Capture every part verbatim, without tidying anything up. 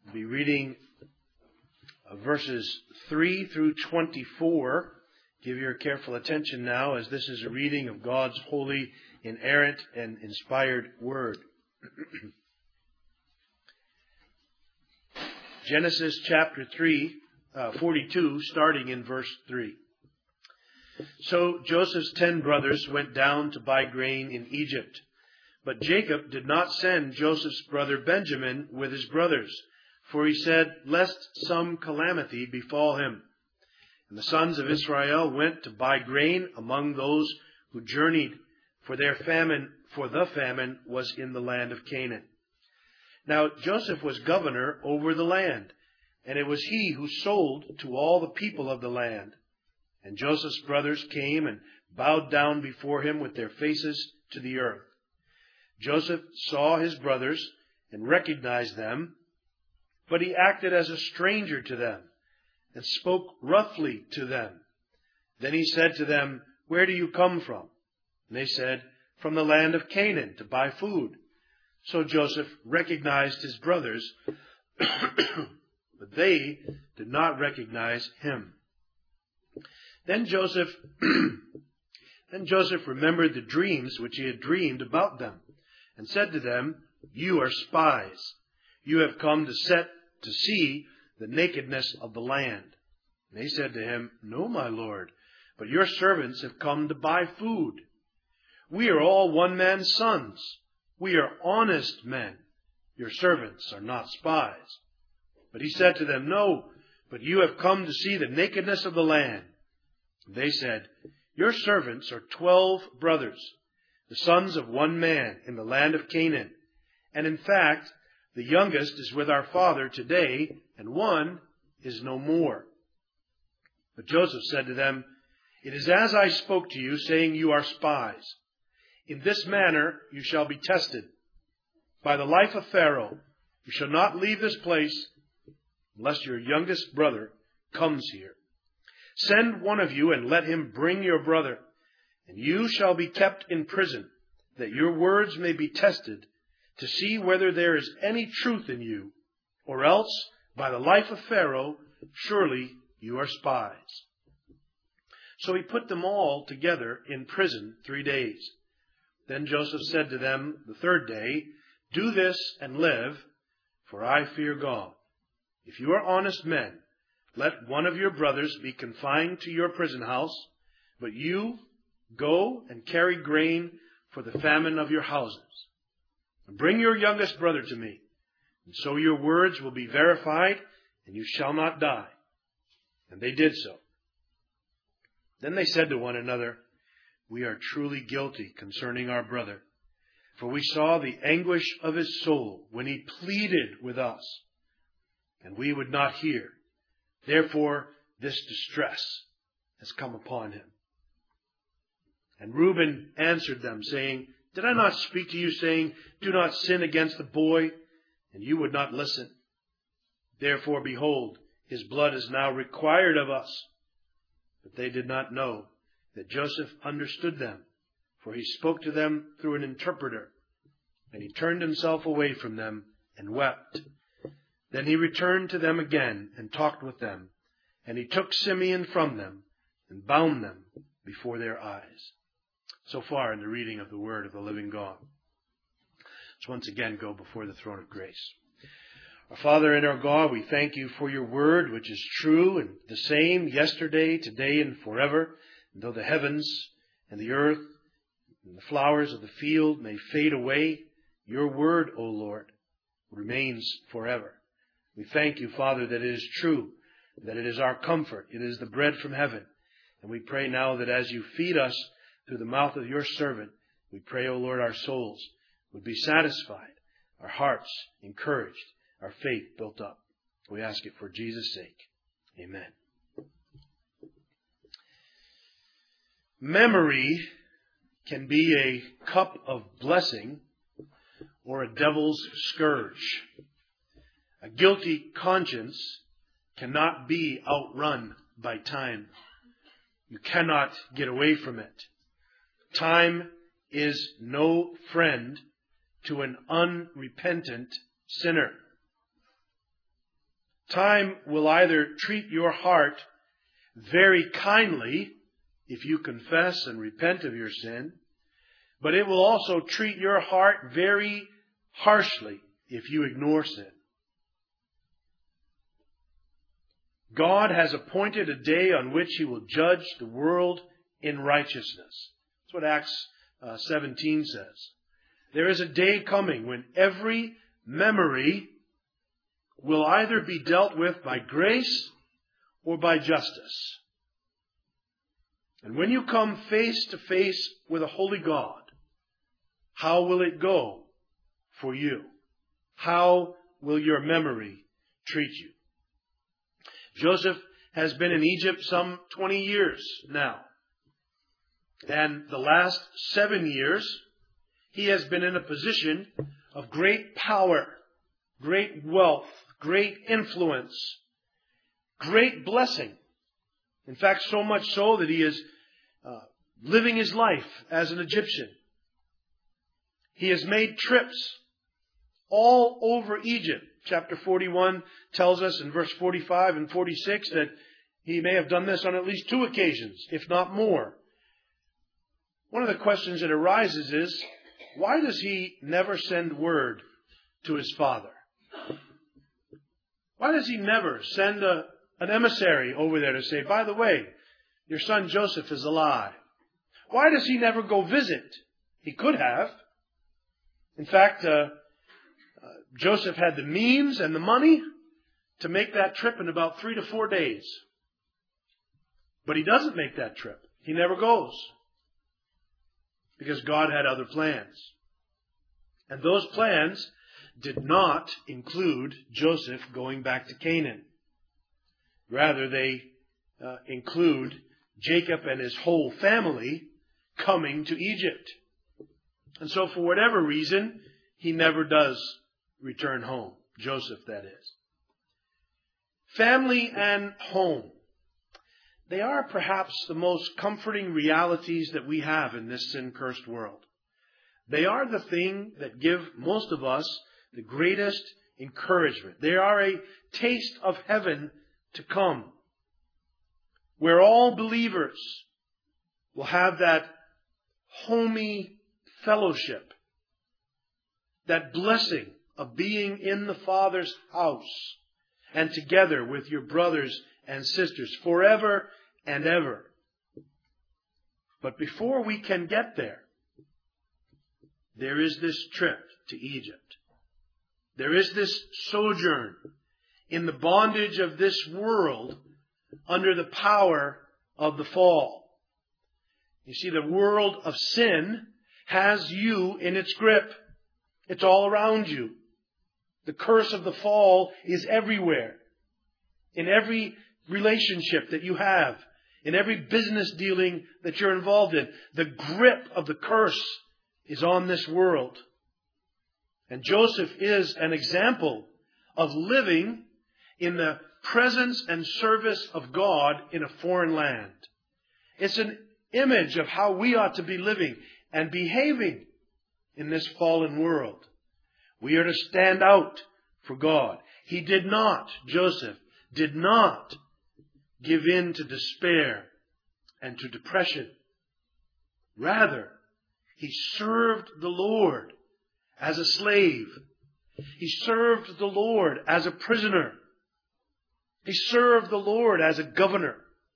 We'll be reading verses three through twenty-four. Give your careful attention now, as this is a reading of God's holy, inerrant, and inspired Word. Genesis chapter three, uh, forty-two, starting in verse three. So Joseph's ten brothers went down to buy grain in Egypt. But Jacob did not send Joseph's brother Benjamin with his brothers, for he said, lest some calamity befall him. And the sons of Israel went to buy grain among those who journeyed, for their famine, for the famine was in the land of Canaan. Now Joseph was governor over the land, and it was he who sold to all the people of the land. And Joseph's brothers came and bowed down before him with their faces to the earth. Joseph saw his brothers and recognized them, but he acted as a stranger to them and spoke roughly to them. Then he said to them, where do you come from? And they said, from the land of Canaan to buy food. So Joseph recognized his brothers, but they did not recognize him. Then Joseph, then Joseph remembered the dreams which he had dreamed about them, and said to them, you are spies. You have come to set to see the nakedness of the land. And they said to him, no, my lord, but your servants have come to buy food. We are all one man's sons. We are honest men. Your servants are not spies. But he said to them, no, but you have come to see the nakedness of the land. And they said, your servants are twelve brothers, the sons of one man in the land of Canaan. And in fact, the youngest is with our father today, and one is no more. But Joseph said to them, it is as I spoke to you, saying you are spies. In this manner you shall be tested. By the life of Pharaoh, you shall not leave this place unless your youngest brother comes here. Send one of you and let him bring your brother, and you shall be kept in prison, that your words may be tested, to see whether there is any truth in you, or else, by the life of Pharaoh, surely you are spies. So he put them all together in prison three days. Then Joseph said to them the third day, do this and live, for I fear God. If you are honest men, let one of your brothers be confined to your prison house, but you go and carry grain for the famine of your houses. And bring your youngest brother to me, and so your words will be verified, and you shall not die. And they did so. Then they said to one another, we are truly guilty concerning our brother, for we saw the anguish of his soul when he pleaded with us, and we would not hear. Therefore, this distress has come upon him. And Reuben answered them, saying, did I not speak to you, saying, do not sin against the boy? And you would not listen. Therefore, behold, his blood is now required of us. But they did not know that Joseph understood them, for he spoke to them through an interpreter. And he turned himself away from them and wept. Then he returned to them again and talked with them. And he took Simeon from them and bound them before their eyes. So far in the reading of the word of the living God. Let's once again go before the throne of grace. Our Father and our God, we thank you for your word, which is true and the same yesterday, today, and forever. And though the heavens and the earth and the flowers of the field may fade away, your word, O Lord, remains forever. We thank you, Father, that it is true, that it is our comfort, it is the bread from heaven. And we pray now that as you feed us through the mouth of your servant, we pray, O Lord, our souls would be satisfied, our hearts encouraged, our faith built up. We ask it for Jesus' sake. Amen. Memory can be a cup of blessing or a devil's scourge. A guilty conscience cannot be outrun by time. You cannot get away from it. Time is no friend to an unrepentant sinner. Time will either treat your heart very kindly if you confess and repent of your sin, but it will also treat your heart very harshly if you ignore sin. God has appointed a day on which He will judge the world in righteousness. That's what Acts uh, seventeen says. There is a day coming when every memory will either be dealt with by grace or by justice. And when you come face to face with a holy God, how will it go for you? How will your memory treat you? Joseph has been in Egypt some twenty years now. And the last seven years, he has been in a position of great power, great wealth, great influence, great blessing. In fact, so much so that he is uh, living his life as an Egyptian. He has made trips all over Egypt. Chapter forty-one tells us in verse forty-five and forty-six that he may have done this on at least two occasions, if not more. One of the questions that arises is, why does he never send word to his father? Why does he never send a, an emissary over there to say, by the way, your son Joseph is alive? Why does he never go visit? He could have. In fact, uh, uh, Joseph had the means and the money to make that trip in about three to four days. But he doesn't make that trip. He never goes. Because God had other plans. And those plans did not include Joseph going back to Canaan. Rather, they uh, include Jacob and his whole family coming to Egypt. And so for whatever reason, he never does return home. Joseph, that is. Family and home. They are perhaps the most comforting realities that we have in this sin-cursed world. They are the thing that give most of us the greatest encouragement. They are a taste of heaven to come, where all believers will have that homey fellowship, that blessing of being in the Father's house and together with your brothers and sisters forever and ever. But before we can get there, there is this trip to Egypt. There is this sojourn in the bondage of this world under the power of the fall. You see, the world of sin has you in its grip. It's all around you. The curse of the fall is everywhere. In every relationship that you have, in every business dealing that you're involved in, the grip of the curse is on this world. And Joseph is an example of living in the presence and service of God in a foreign land. It's an image of how we ought to be living and behaving in this fallen world. We are to stand out for God. He did not, Joseph, did not give in to despair and to depression. Rather, he served the Lord as a slave. He served the Lord as a prisoner. He served the Lord as a governor.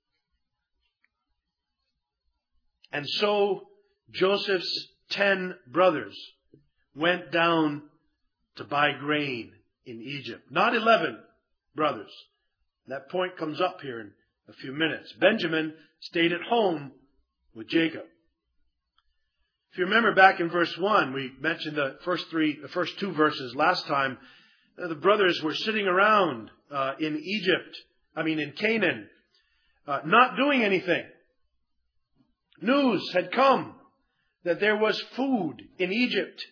And so Joseph's ten brothers went down to buy grain in Egypt. Not eleven brothers. That point comes up here in a few minutes. Benjamin stayed at home with Jacob. If you remember back in verse one, we mentioned the first three, the first two verses last time. The brothers were sitting around uh, in Egypt, I mean in Canaan, uh, not doing anything. News had come that there was food in Egypt.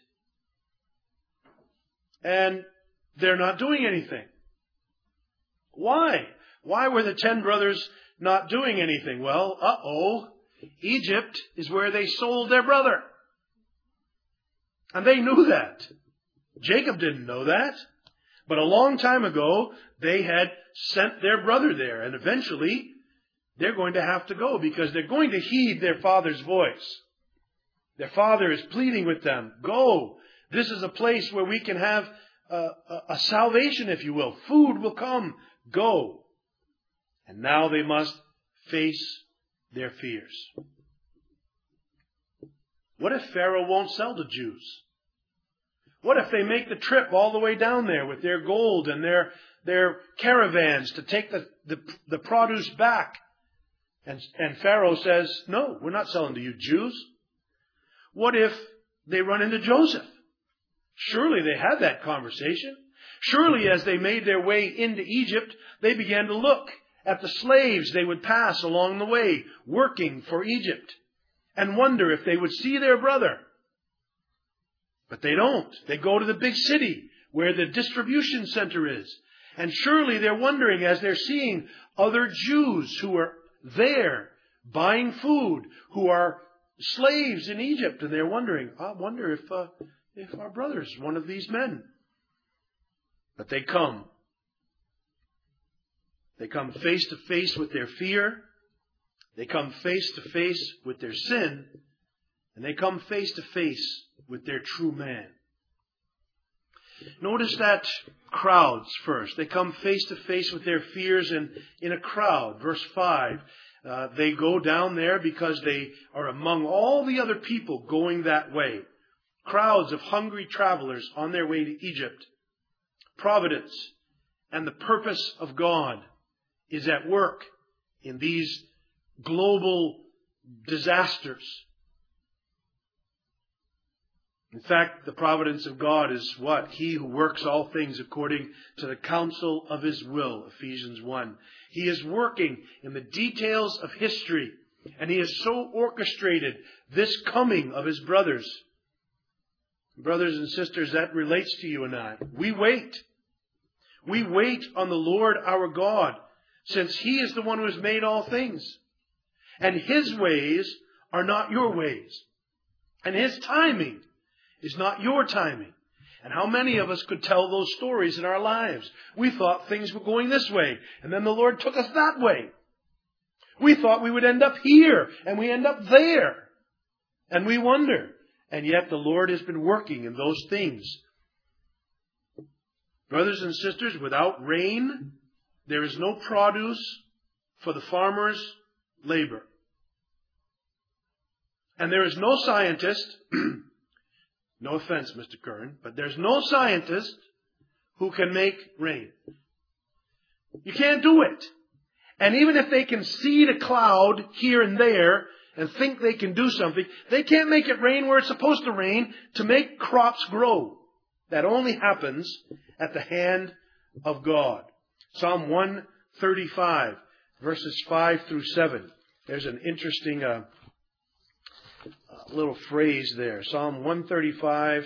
And they're not doing anything. Why? Why were the ten brothers not doing anything? Well, uh-oh, Egypt is where they sold their brother. And they knew that. Jacob didn't know that. But a long time ago, they had sent their brother there. And eventually, they're going to have to go because they're going to heed their father's voice. Their father is pleading with them, go. This is a place where we can have a, a, a salvation, if you will. Food will come. Go. And now they must face their fears. What if Pharaoh won't sell to Jews? What if they make the trip all the way down there with their gold and their, their caravans to take the, the, the produce back? And, and Pharaoh says, no, we're not selling to you Jews. What if they run into Joseph? Surely they had that conversation. Surely as they made their way into Egypt, they began to look at the slaves they would pass along the way, working for Egypt, and wonder if they would see their brother. But they don't. They go to the big city where the distribution center is. And surely they're wondering as they're seeing other Jews who are there buying food, who are slaves in Egypt. And they're wondering, I wonder if, uh, if our brother's one of these men. But they come. They come face to face with their fear. They come face to face with their sin. And they come face to face with their true man. Notice that crowds first. They come face to face with their fears in, in a crowd. Verse five. Uh, they go down there because they are among all the other people going that way. Crowds of hungry travelers on their way to Egypt. Providence and the purpose of God is at work in these global disasters. In fact, the providence of God is what? He who works all things according to the counsel of His will, Ephesians one. He is working in the details of history, and He has so orchestrated this coming of His brothers. Brothers and sisters, that relates to you and I. We wait. We wait on the Lord our God, since He is the one who has made all things. And His ways are not your ways. And His timing is not your timing. And how many of us could tell those stories in our lives? We thought things were going this way, and then the Lord took us that way. We thought we would end up here, and we end up there. And we wonder. And yet the Lord has been working in those things. Brothers and sisters, without rain, there is no produce for the farmer's labor. And there is no scientist, no offense, Mister Curran, but there's no scientist who can make rain. You can't do it. And even if they can seed a cloud here and there and think they can do something, they can't make it rain where it's supposed to rain to make crops grow. That only happens at the hand of God. Psalm one thirty-five, verses five through seven. There's an interesting uh, little phrase there. Psalm one thirty-five,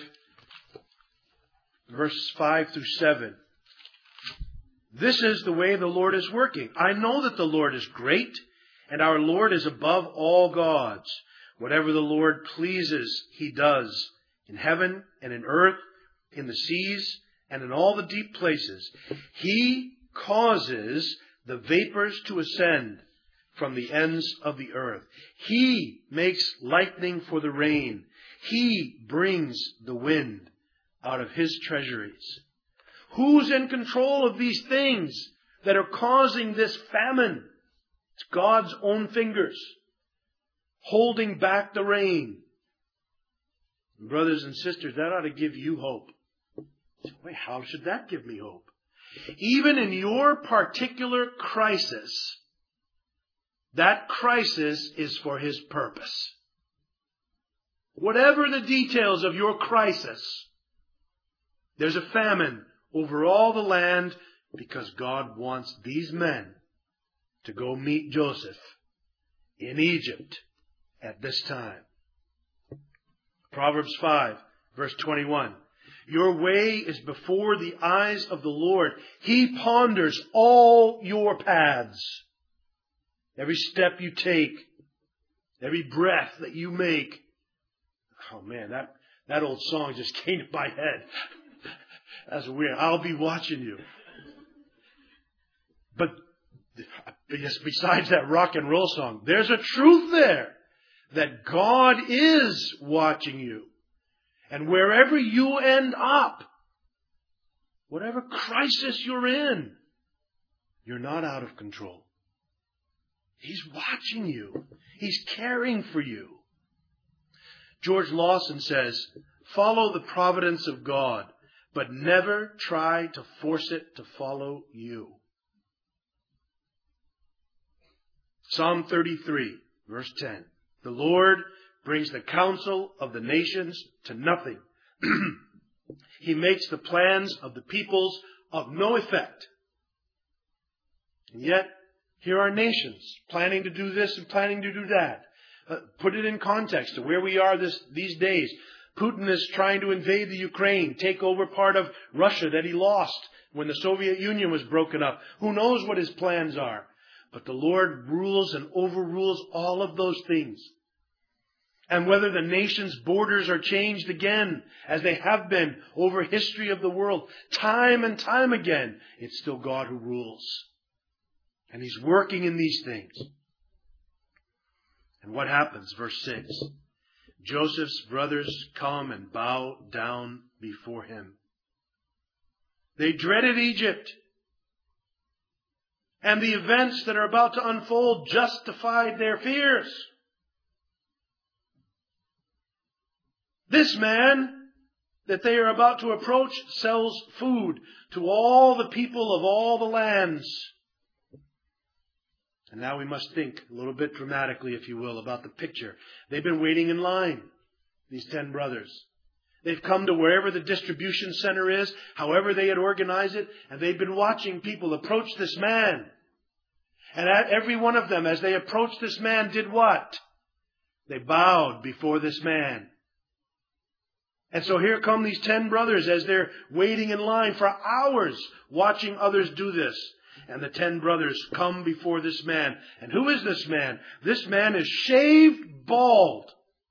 verses five through seven. This is the way the Lord is working. I know that the Lord is great, and our Lord is above all gods. Whatever the Lord pleases, He does, in heaven and in earth, in the seas, and in all the deep places. He causes the vapors to ascend from the ends of the earth. He makes lightning for the rain. He brings the wind out of His treasuries. Who's in control of these things that are causing this famine? It's God's own fingers holding back the rain. Brothers and sisters, that ought to give you hope. Wait, how should that give me hope? Even in your particular crisis, that crisis is for His purpose. Whatever the details of your crisis, there's a famine over all the land because God wants these men to go meet Joseph in Egypt at this time. Proverbs five, verse twenty-one. Your way is before the eyes of the Lord. He ponders all your paths. Every step you take, every breath that you make. Oh man, that, that old song just came to my head. That's weird. I'll be watching you. But yes, besides that rock and roll song, there's a truth there that God is watching you. And wherever you end up, whatever crisis you're in, you're not out of control. He's watching you. He's caring for you. George Lawson says, follow the providence of God, but never try to force it to follow you. Psalm thirty-three, verse ten. The Lord brings the counsel of the nations to nothing. He makes the plans of the peoples of no effect. And yet, here are nations planning to do this and planning to do that. Uh, put it in context to where we are this, these days. Putin is trying to invade the Ukraine, take over part of Russia that he lost when the Soviet Union was broken up. Who knows what his plans are? But the Lord rules and overrules all of those things. And whether the nation's borders are changed again, as they have been over history of the world, time and time again, it's still God who rules. And He's working in these things. And what happens? Verse six. Joseph's brothers come and bow down before him. They dreaded Egypt. And the events that are about to unfold justified their fears. This man that they are about to approach sells food to all the people of all the lands. And now we must think a little bit dramatically, if you will, about the picture. They've been waiting in line, these ten brothers. They've come to wherever the distribution center is, however they had organized it, and they've been watching people approach this man. And every one of them, as they approached this man, did what? They bowed before this man. And so here come these ten brothers as they're waiting in line for hours, watching others do this. And the ten brothers come before this man. And who is this man? This man is shaved bald.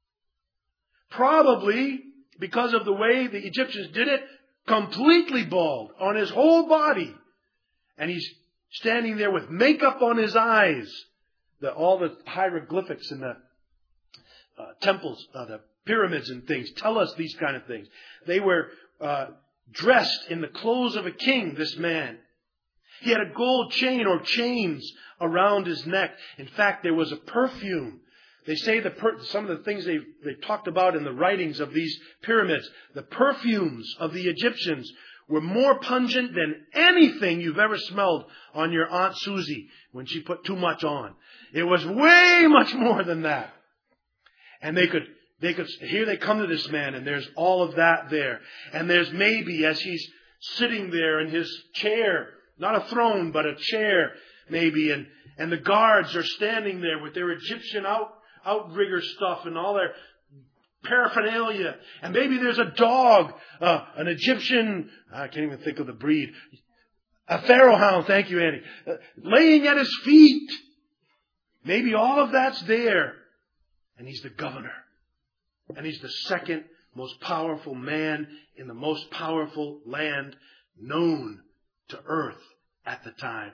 Probably, because of the way the Egyptians did it, completely bald on his whole body. And he's standing there with makeup on his eyes. The, all the hieroglyphics in the uh, temples, uh, the pyramids and things tell us these kind of things. They were uh, dressed in the clothes of a king, this man. He had a gold chain or chains around his neck. In fact, there was a perfume. They say the per- some of the things they they talked about in the writings of these pyramids, the perfumes of the Egyptians were more pungent than anything you've ever smelled on your Aunt Susie when she put too much on. It was way much more than that. And they could, they could, here they come to this man and there's all of that there. And there's maybe as he's sitting there in his chair, not a throne, but a chair maybe, and, and the guards are standing there with their Egyptian out, outrigger stuff and all their paraphernalia. And maybe there's a dog, uh, an Egyptian, I can't even think of the breed, a pharaoh hound, thank you, Andy, uh, laying at his feet. Maybe all of that's there. And he's the governor. And he's the second most powerful man in the most powerful land known to earth at the time.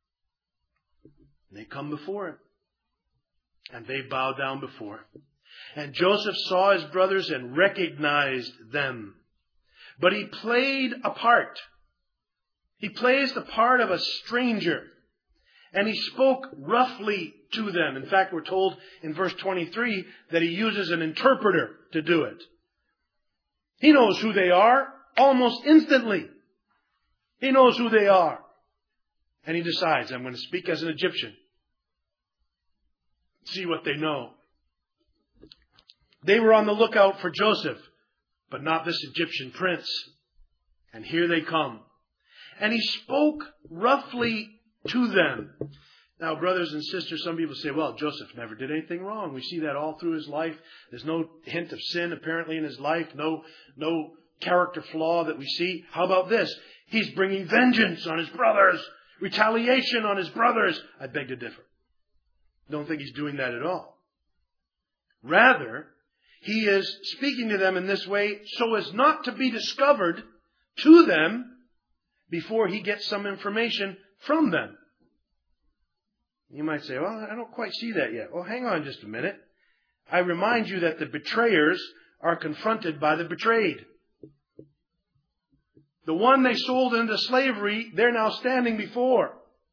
And they come before him. And they bow down before him. And Joseph saw his brothers and recognized them. But he played a part. He plays the part of a stranger. And he spoke roughly to them. In fact, we're told in verse twenty-three that he uses an interpreter to do it. He knows who they are almost instantly. He knows who they are. And he decides, I'm going to speak as an Egyptian. See what they know. They were on the lookout for Joseph, but not this Egyptian prince. And here they come. And he spoke roughly to them. Now, brothers and sisters, some people say, well, Joseph never did anything wrong. We see that all through his life. There's no hint of sin apparently in his life. No, no character flaw that we see. How about this? He's bringing vengeance on his brothers. Retaliation on his brothers. I beg to differ. Don't think he's doing that at all. Rather, he is speaking to them in this way so as not to be discovered to them before he gets some information from them. You might say, well, I don't quite see that yet. Well, hang on just a minute. I remind you that the betrayers are confronted by the betrayed. The one they sold into slavery, they're now standing before.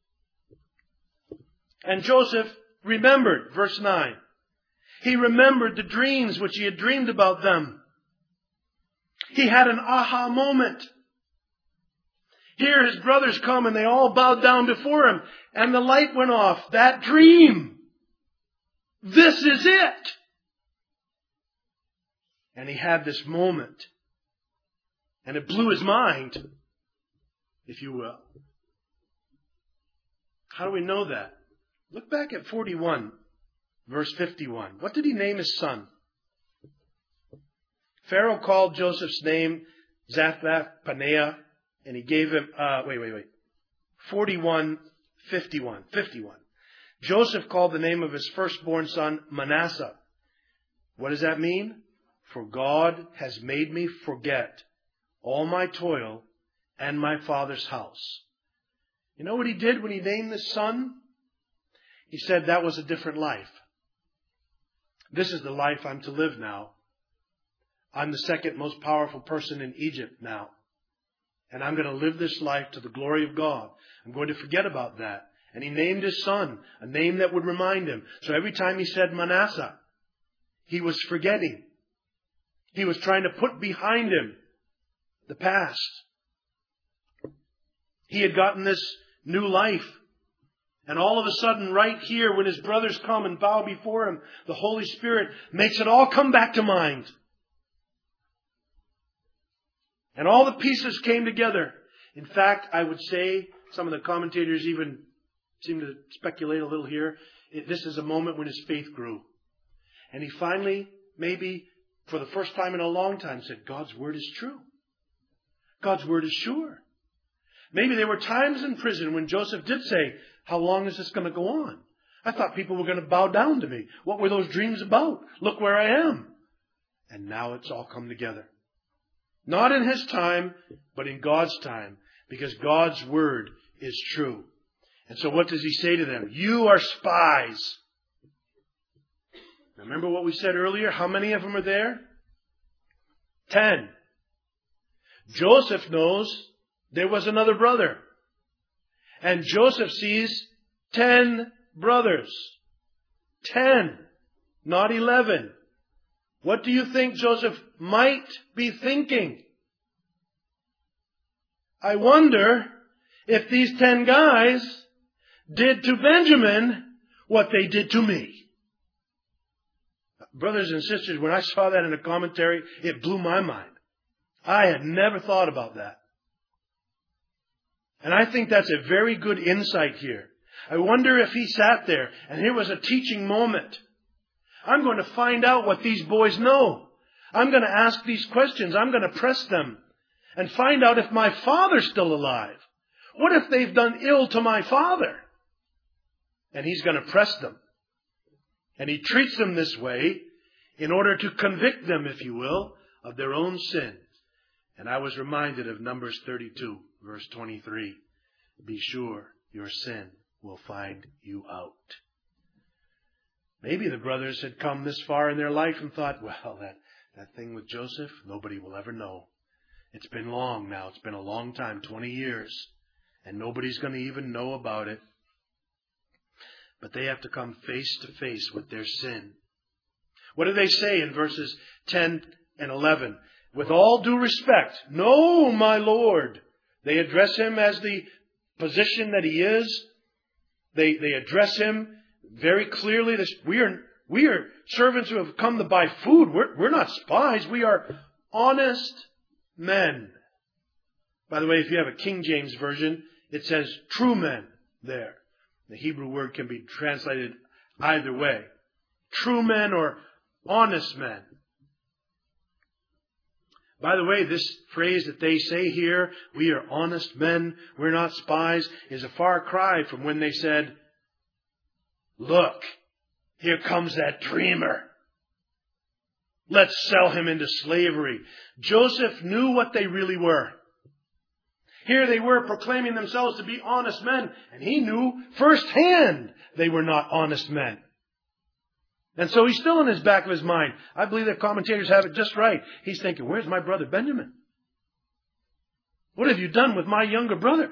And Joseph remembered, verse nine. He remembered the dreams which he had dreamed about them. He had an aha moment. Here his brothers come and they all bowed down before him. And the light went off. That dream. This is it. And he had this moment. And it blew his mind, if you will. How do we know that? Look back at forty-one, verse fifty-one. What did he name his son? Pharaoh called Joseph's name Zaphnath-Paneah, and he gave him, uh, wait, wait, wait. forty-one, fifty-one, fifty-one. Joseph called the name of his firstborn son Manasseh. What does that mean? For God has made me forget all my toil and my father's house. You know what he did when he named this son? He said that was a different life. This is the life I'm to live now. I'm the second most powerful person in Egypt now. And I'm going to live this life to the glory of God. I'm going to forget about that. And he named his son a name that would remind him. So every time he said Manasseh, he was forgetting. He was trying to put behind him the past. He had gotten this new life. And all of a sudden, right here, when his brothers come and bow before him, the Holy Spirit makes it all come back to mind. And all the pieces came together. In fact, I would say, some of the commentators even seem to speculate a little here, this is a moment when his faith grew. And he finally, maybe for the first time in a long time, said, God's word is true. God's word is sure. Maybe there were times in prison when Joseph did say, how long is this going to go on? I thought people were going to bow down to me. What were those dreams about? Look where I am. And now it's all come together. Not in his time, but in God's time. Because God's word is true. And so what does he say to them? You are spies. Remember what we said earlier? How many of them are there? Ten. Joseph knows there was another brother. And Joseph sees ten brothers. Ten, not eleven. What do you think Joseph might be thinking? I wonder if these ten guys did to Benjamin what they did to me. Brothers and sisters, when I saw that in a commentary, it blew my mind. I had never thought about that. And I think that's a very good insight here. I wonder if he sat there and here was a teaching moment. I'm going to find out what these boys know. I'm going to ask these questions. I'm going to press them and find out if my father's still alive. What if they've done ill to my father? And he's going to press them. And he treats them this way in order to convict them, if you will, of their own sin. And I was reminded of Numbers thirty-two, verse twenty-three. Be sure your sin will find you out. Maybe the brothers had come this far in their life and thought, well, that, that thing with Joseph, nobody will ever know. It's been long now. It's been a long time, twenty years. And nobody's going to even know about it. But they have to come face to face with their sin. What do they say in verses ten and eleven? With all due respect, no, my Lord. They address him as the position that he is. They, they address him very clearly. This, we are, we are servants who have come to buy food. We're, we're not spies. We are honest men. By the way, if you have a King James version, it says true men there. The Hebrew word can be translated either way. True men or honest men. By the way, this phrase that they say here, we are honest men, we're not spies, is a far cry from when they said, look, here comes that dreamer. Let's sell him into slavery. Joseph knew what they really were. Here they were proclaiming themselves to be honest men, and he knew firsthand they were not honest men. And so he's still in his back of his mind. I believe that commentators have it just right. He's thinking, where's my brother Benjamin? What have you done with my younger brother?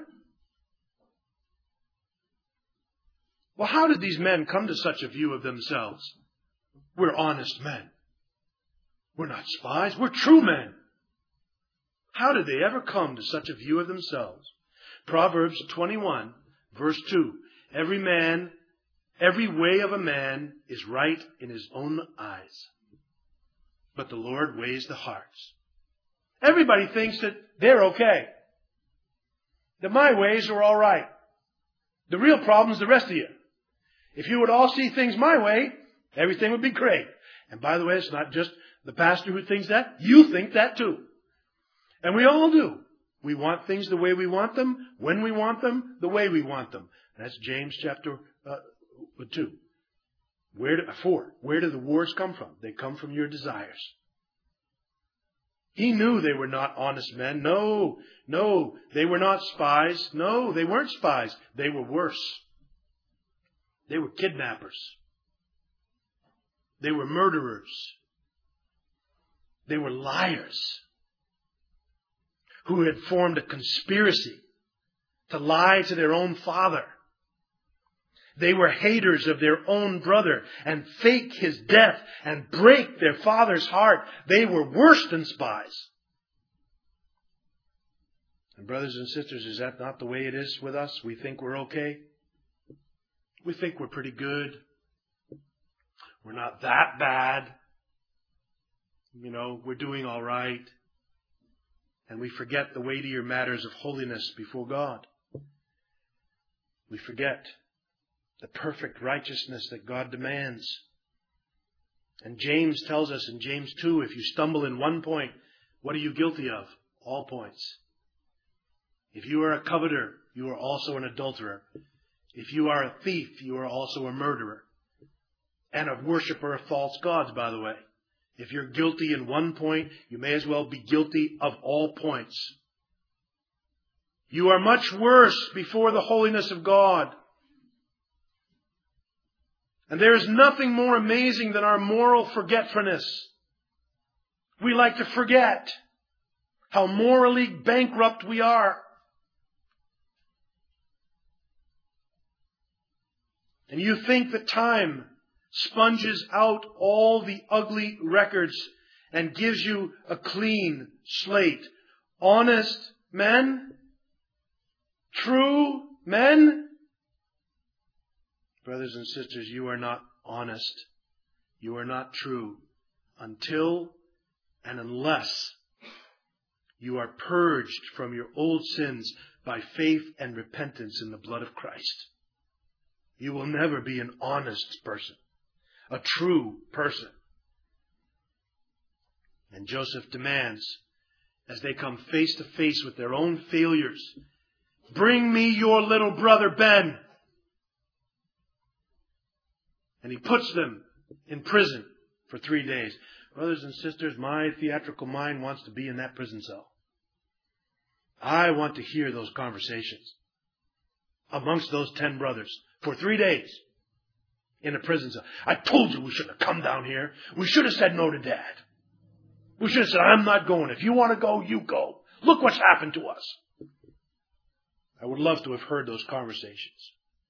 Well, how did these men come to such a view of themselves? We're honest men. We're not spies. We're true men. How did they ever come to such a view of themselves? Proverbs twenty-one, verse two. Every man, every way of a man is right in his own eyes, but the Lord weighs the hearts. Everybody thinks that they're okay. That my ways are all right. The real problem is the rest of you. If you would all see things my way, everything would be great. And by the way, it's not just the pastor who thinks that. You think that too. And we all do. We want things the way we want them, when we want them, the way we want them. That's James chapter uh, two. Where do, four. Where do the wars come from? They come from your desires. He knew they were not honest men. No, no, they were not spies. No, they weren't spies. They were worse. They were kidnappers. They were murderers. They were liars who had formed a conspiracy to lie to their own father. They were haters of their own brother and fake his death and break their father's heart. They were worse than spies. And brothers and sisters, is that not the way it is with us? We think we're okay. We think we're pretty good. We're not that bad. You know, we're doing all right. And we forget the weightier matters of holiness before God. We forget the perfect righteousness that God demands. And James tells us in James two, if you stumble in one point, what are you guilty of? All points. If you are a coveter, you are also an adulterer. If you are a thief, you are also a murderer. And a worshiper of false gods, by the way. If you're guilty in one point, you may as well be guilty of all points. You are much worse before the holiness of God. And there is nothing more amazing than our moral forgetfulness. We like to forget how morally bankrupt we are. And you think that time sponges out all the ugly records and gives you a clean slate. Honest men? True men? Brothers and sisters, you are not honest. You are not true until and unless you are purged from your old sins by faith and repentance in the blood of Christ. You will never be an honest person, a true person. And Joseph demands, as they come face to face with their own failures, bring me your little brother Ben. And he puts them in prison for three days. Brothers and sisters, my theatrical mind wants to be in that prison cell. I want to hear those conversations amongst those ten brothers for three days in a prison cell. I told you we shouldn't have come down here. We should have said no to Dad. We should have said, I'm not going. If you want to go, you go. Look what's happened to us. I would love to have heard those conversations.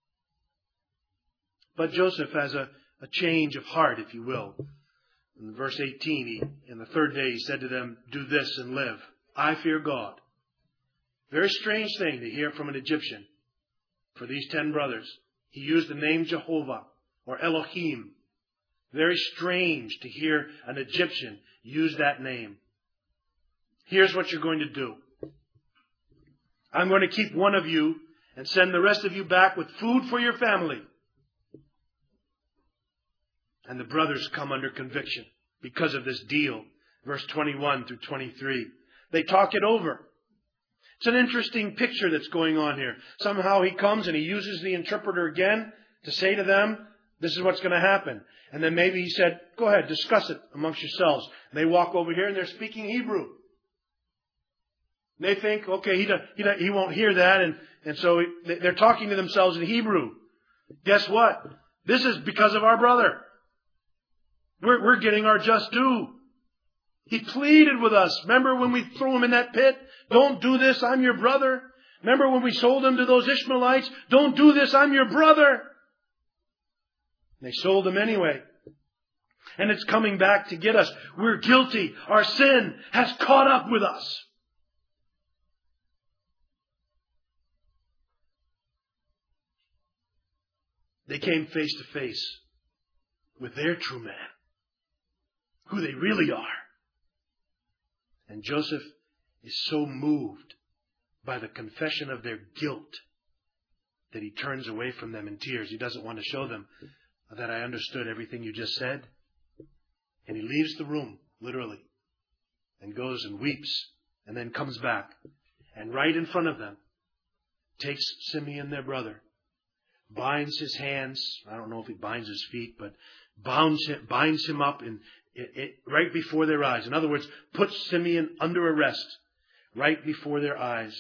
But Joseph has a, a change of heart, if you will. In verse eighteen, he, in the third day, he said to them, do this and live. I fear God. Very strange thing to hear from an Egyptian. For these ten brothers, he used the name Jehovah or Elohim. Very strange to hear an Egyptian use that name. Here's what you're going to do. I'm going to keep one of you and send the rest of you back with food for your family. And the brothers come under conviction because of this deal. Verse twenty-one through twenty-three. They talk it over. It's an interesting picture that's going on here. Somehow he comes and he uses the interpreter again to say to them, this is what's going to happen. And then maybe he said, go ahead, discuss it amongst yourselves. And they walk over here and they're speaking Hebrew. They think, okay, he, he, he won't hear that. And, and so they're talking to themselves in Hebrew. Guess what? This is because of our brother. We're, we're getting our just due. He pleaded with us. Remember when we threw him in that pit? Don't do this, I'm your brother. Remember when we sold him to those Ishmaelites? Don't do this, I'm your brother. They sold him anyway. And it's coming back to get us. We're guilty. Our sin has caught up with us. They came face to face with their true man, who they really are. And Joseph is so moved by the confession of their guilt that he turns away from them in tears. He doesn't want to show them that I understood everything you just said. And he leaves the room, literally, and goes and weeps, and then comes back. And right in front of them, takes Simeon, their brother, binds his hands. I don't know if he binds his feet, but binds him, binds him up in, it, it, right before their eyes. In other words, puts Simeon under arrest right before their eyes.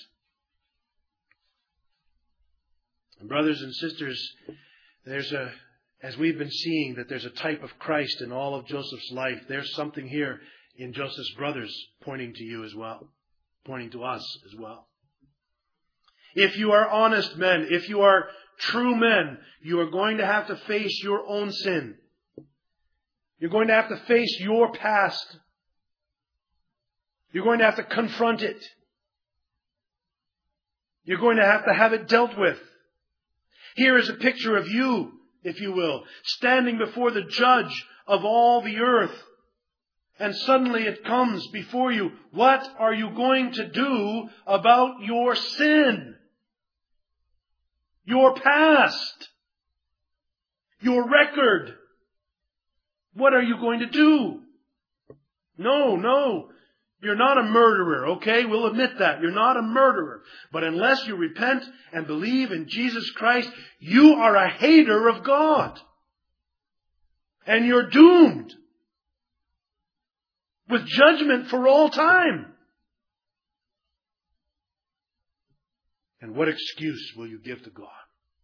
And brothers and sisters, there's a, as we've been seeing that there's a type of Christ in all of Joseph's life, there's something here in Joseph's brothers pointing to you as well, pointing to us as well. If you are honest men, if you are true men, you are going to have to face your own sin. You're going to have to face your past. You're going to have to confront it. You're going to have to have it dealt with. Here is a picture of you, if you will, standing before the judge of all the earth. And suddenly it comes before you. What are you going to do about your sin? Your past? Your record? What are you going to do? No, no. You're not a murderer, okay? We'll admit that. You're not a murderer. But unless you repent and believe in Jesus Christ, you are a hater of God. And you're doomed with judgment for all time. And what excuse will you give to God?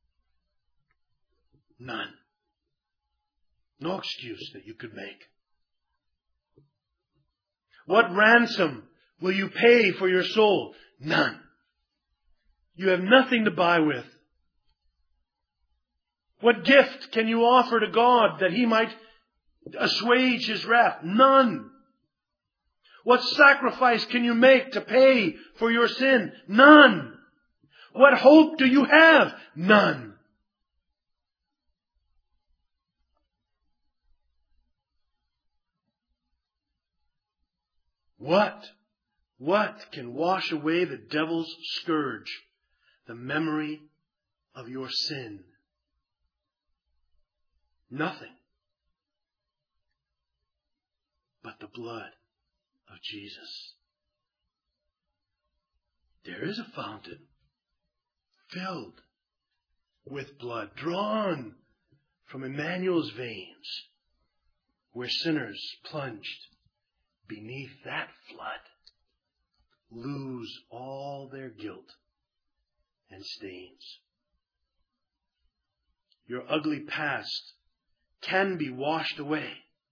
None. No excuse that you could make. What ransom will you pay for your soul? None. You have nothing to buy with. What gift can you offer to God that He might assuage His wrath? None. What sacrifice can you make to pay for your sin? None. What hope do you have? None. What? What can wash away the devil's scourge, the memory of your sin? Nothing but the blood of Jesus. There is a fountain filled with blood drawn from Emmanuel's veins, where sinners plunged beneath that flood lose all their guilt and stains. Your ugly past can be washed away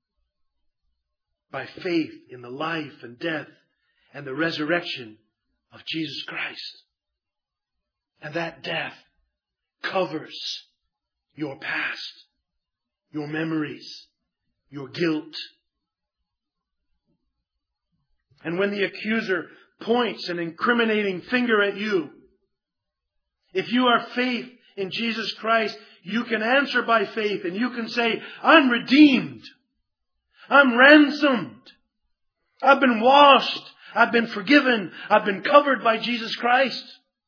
by faith in the life and death and the resurrection of Jesus Christ. And that death covers your past, your memories, your guilt. And when the accuser points an incriminating finger at you, if you are faith in Jesus Christ, you can answer by faith and you can say, I'm redeemed. I'm ransomed. I've been washed. I've been forgiven. I've been covered by Jesus Christ.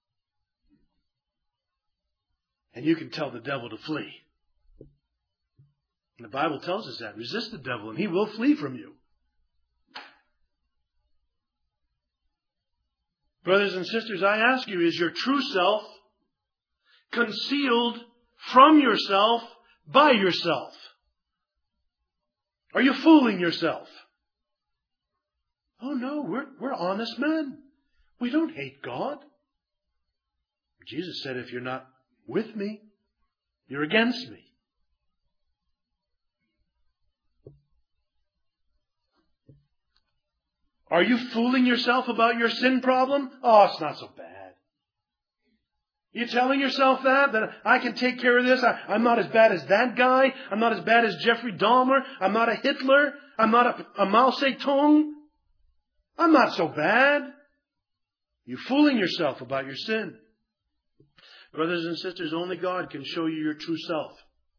And you can tell the devil to flee. And the Bible tells us that. Resist the devil and he will flee from you. Brothers and sisters, I ask you, is your true self concealed from yourself by yourself? Are you fooling yourself? Oh no, we're, we're honest men. We don't hate God. Jesus said, if you're not with me, you're against me. Are you fooling yourself about your sin problem? Oh, it's not so bad. You telling yourself that? That I can take care of this? I, I'm not as bad as that guy. I'm not as bad as Jeffrey Dahmer. I'm not a Hitler. I'm not a, a Mao Zedong. I'm not so bad. You're fooling yourself about your sin. Brothers and sisters, only God can show you your true self.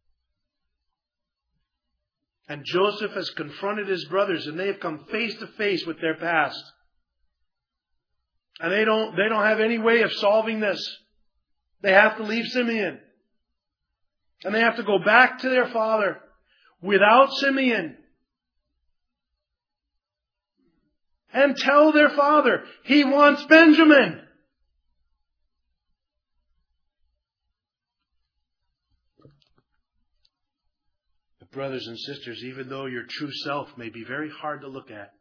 And Joseph has confronted his brothers, and they have come face to face with their past. And they don't, they don't have any way of solving this. They have to leave Simeon. And they have to go back to their father without Simeon. And tell their father, he wants Benjamin. But brothers and sisters, even though your true self may be very hard to look at,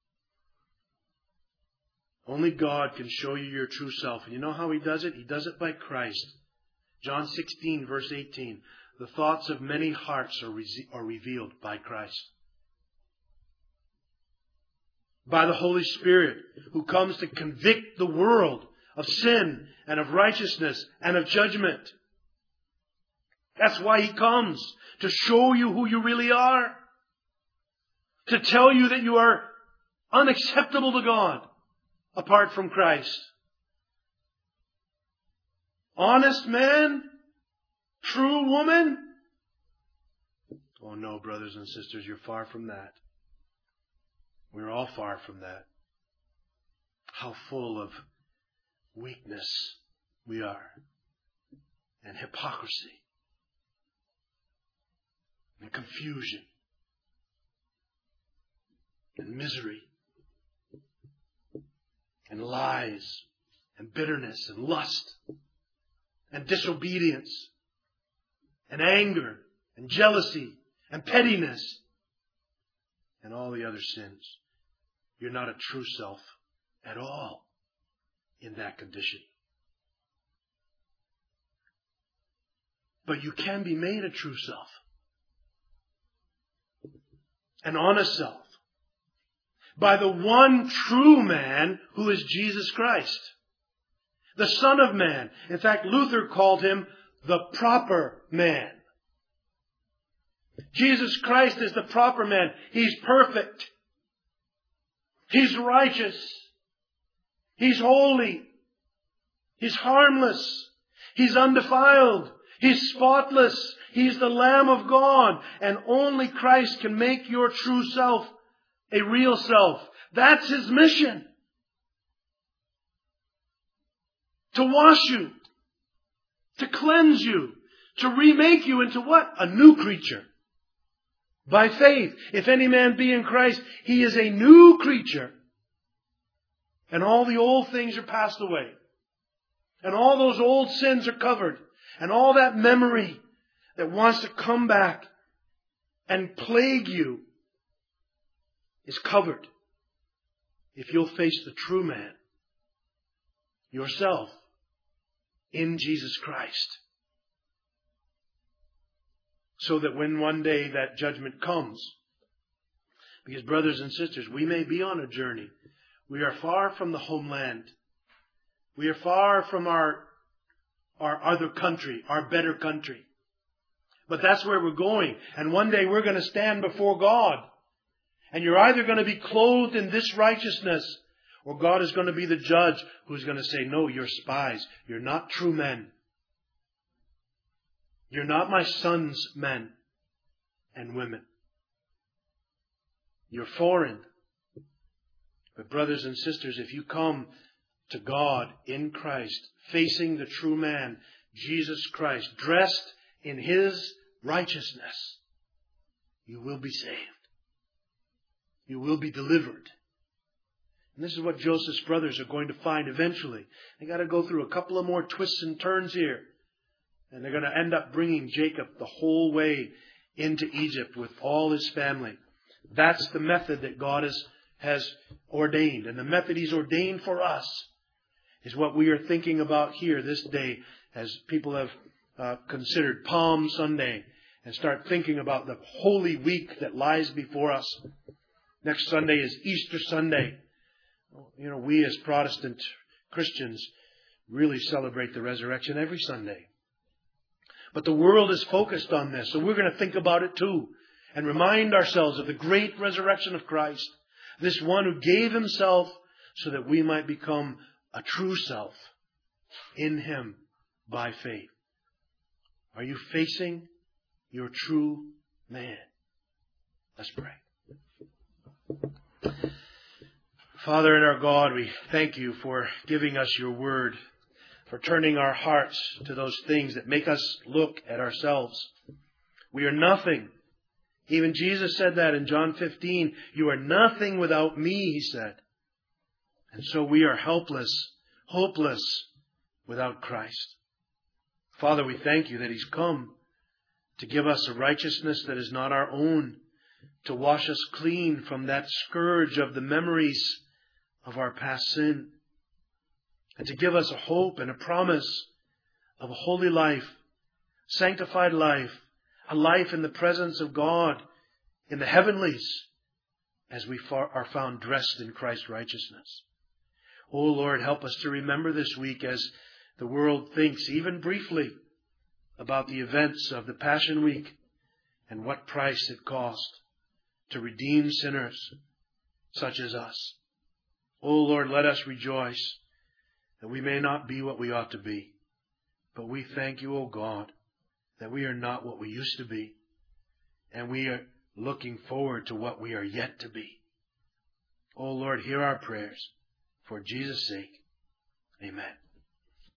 only God can show you your true self. And you know how He does it? He does it by Christ. John sixteen, verse eighteen. The thoughts of many hearts are, re- are revealed by Christ. By the Holy Spirit, who comes to convict the world of sin and of righteousness and of judgment. That's why He comes, to show you who you really are. To tell you that you are unacceptable to God apart from Christ. Honest man? True woman? Oh no, brothers and sisters, you're far from that. We're all far from that. How full of weakness we are. And hypocrisy. And confusion. And misery. And lies. And bitterness. And lust. And disobedience. And anger. And jealousy. And pettiness. And all the other sins. You're not a true self at all in that condition. But you can be made a true self. An honest self. By the one true man who is Jesus Christ. The Son of Man. In fact, Luther called Him the proper man. Jesus Christ is the proper man. He's perfect. He's righteous. He's holy. He's harmless. He's undefiled. He's spotless. He's the Lamb of God. And only Christ can make your true self a real self. That's His mission. To wash you. To cleanse you. To remake you into what? A new creature. By faith, if any man be in Christ, he is a new creature. And all the old things are passed away. And all those old sins are covered. And all that memory that wants to come back and plague you is covered. If you'll face the true man, yourself, in Jesus Christ. So that when one day that judgment comes, because brothers and sisters, we may be on a journey. We are far from the homeland. We are far from our, our other country, our better country. But that's where we're going. And one day we're going to stand before God. And you're either going to be clothed in this righteousness, or God is going to be the judge who's going to say, no, you're spies. You're not true men. You're not my son's men and women. You're foreign. But brothers and sisters, if you come to God in Christ, facing the true man, Jesus Christ, dressed in His righteousness, you will be saved. You will be delivered. And this is what Joseph's brothers are going to find eventually. They got to go through a couple of more twists and turns here. And they're going to end up bringing Jacob the whole way into Egypt with all his family. That's the method that God has, has ordained. And the method He's ordained for us is what we are thinking about here this day as people have uh, considered Palm Sunday and start thinking about the Holy Week that lies before us. Next Sunday is Easter Sunday. You know, we as Protestant Christians really celebrate the resurrection every Sunday. But the world is focused on this, so we're going to think about it too and remind ourselves of the great resurrection of Christ, this one who gave himself so that we might become a true self in him by faith. Are you facing your true man? Let's pray. Father and our God, we thank you for giving us your word, for turning our hearts to those things that make us look at ourselves. We are nothing. Even Jesus said that in John fifteen. You are nothing without me, he said. And so we are helpless, hopeless without Christ. Father, we thank you that he's come to give us a righteousness that is not our own, to wash us clean from that scourge of the memories of our past sin, and to give us a hope and a promise of a holy life, sanctified life, a life in the presence of God in the heavenlies as we are found dressed in Christ's righteousness. Oh Lord, help us to remember this week as the world thinks, even briefly, about the events of the Passion Week and what price it cost to redeem sinners such as us. Oh Lord, let us rejoice that we may not be what we ought to be. But we thank you, O God, that we are not what we used to be. And we are looking forward to what we are yet to be. Oh Lord, hear our prayers. For Jesus' sake, amen.